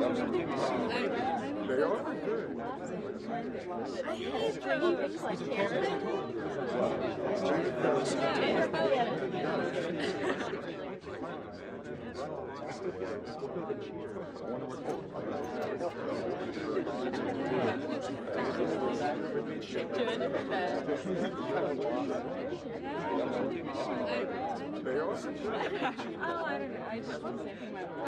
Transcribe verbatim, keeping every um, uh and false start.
They are good. I hate drinking things like carrots. They are. Oh, I don't know. I just the same thing my mom.